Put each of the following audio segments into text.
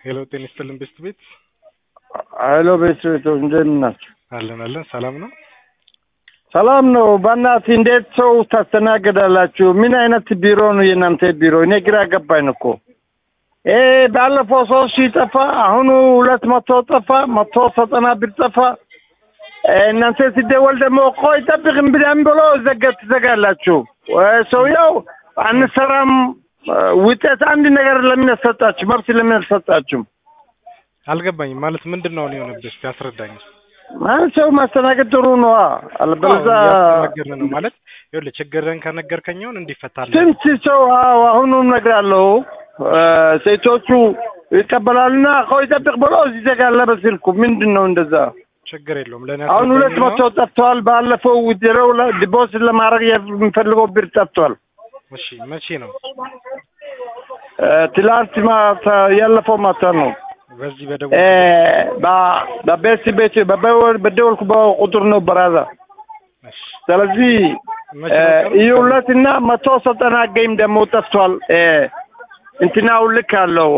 ሄሎ ጤና ይስጥልን ቤት ሄሎ ቤት እንደምን ናችሁ? አለን ሰላም ነው። ሰላም ነው። በእናትህ እንዴት ሰው ታስተናግዳላችሁ? ምን አይነት ቢሮ ነው የእናንተ ቢሮ? እኔ ግራ ገባኝ እኮ። ባለፈው 3,000 ጠፋ፣ አሁን 200 ጠፋ፣ 190 ብር ጠፋ። እናንተ ሲደወል ደግሞ ቆይ ጠብቅም ብሎ ዘጋላችሁ። ሰውየው አንሰራም ውጤት አንድ ነገር ለምን ሰጣችሁ? መብት ለምን ሰጣችሁ? አልገባኝም። ማለት ምንድነው ነው የሆነብሽ? ያስረዳኝ። ማለት ሰው ማስተናገድ ጥሩ ነው። አልበለዛ ያስተናገድን ነው ማለት ይኸውልህ፣ ችግርን ከነገርከኝውን እንዲፈታልህ ስንት ሰው አሁንም እነግራለሁ። ሴቶቹ ይቀበላልና ቆይ ጠብቅ ብሎ ይዘጋል በስልኩ። ምንድነው እንደዛ? ችግር የለውም። ለኔ አሁን 200 ጠፍቷል። ባለፈው ውድረው ዲፖዚት ለማድረግ የሚፈልገው ብር ጠፍቷል። እሺ መቼ ነው? ትላንት ማታ ያለፈው ማታ ነው። በዚህ በደቡብ በቤት በደወልኩ በቁጥር ነው በራዛ። እሺ ስለዚህ ይኸውላትና 190 ገይም ደግሞ ጠፍቷል። እንትናው ልክ አለው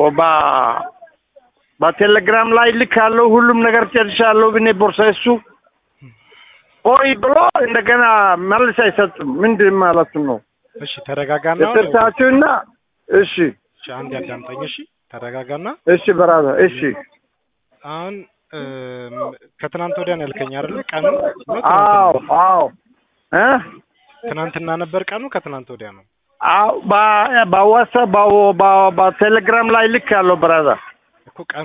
በቴሌግራም ላይ ልክ አለው። ሁሉም ነገር ጨርሻለሁ ብኔ ቦርሳይሱ ቆይ ብሎ እንደገና መልስ አይሰጥም። ምንድን ማለት ነው? እሺ ተረጋጋና ተሰርታችሁና እሺ አንድ ያዳምጠኝ። እሺ ተረጋጋና እሺ በራዛ እሺ። አሁን ከትናንት ወዲያ ነው ያልከኝ አይደል? ቀኑ አዎ ትናንትና ነበር ቀኑ? ከትናንት ወዲያ ነው? አዎ በዋትስአፕ በቴሌግራም ላይ ልክ አለው በራዛ እኮ ቀኑ